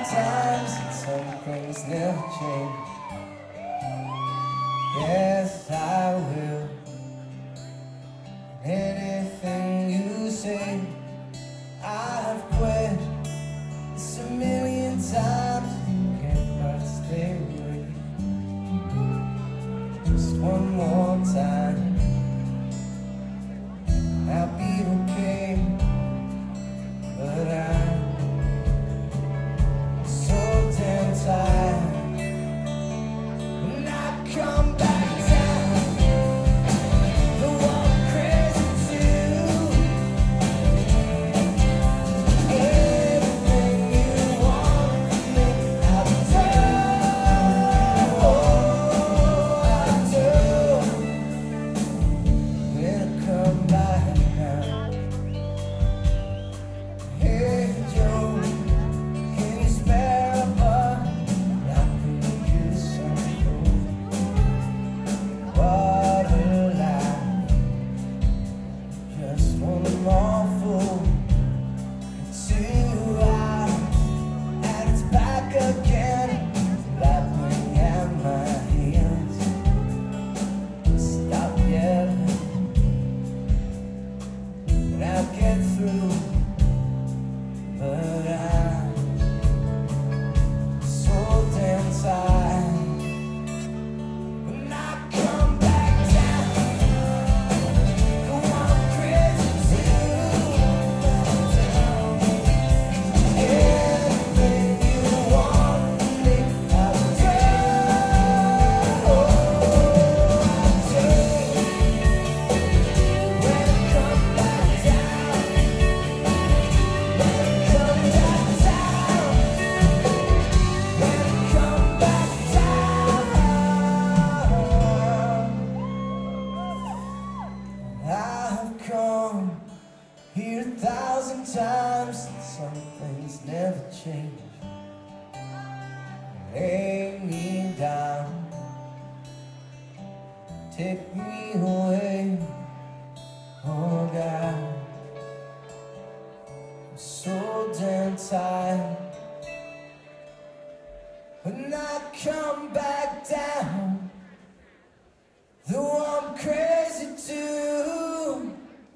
times and some things never change. Yes, I will. Anything you say, I've quit this a million times. Can't quite stay away. Just one more time, I'll be okay. But I'm so damn tired. When I come back down, the one crazy too. Everything you want from me, I'll do. I'll do. When I come back down. Hey Joe, can you spare a buck? I could use some food. What a life, just one more fool. Two hours, and it's back again. Lightning at my heels. Stop yelling, and I'll get through. But I'm so damn tired. When I come back down, oh, I'm crazy too. Anything you want from me, I'll do. I'll do. When I come back down. I've come here 1,000 times and some things never change. Lay me down, take me away, oh God. I'm so damn tired. When I come back down, though I'm crazy too.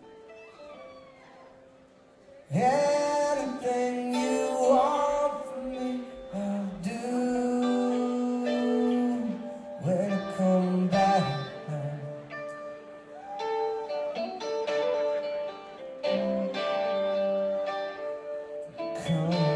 Anything you want from me, I'll do. When I come back down. Come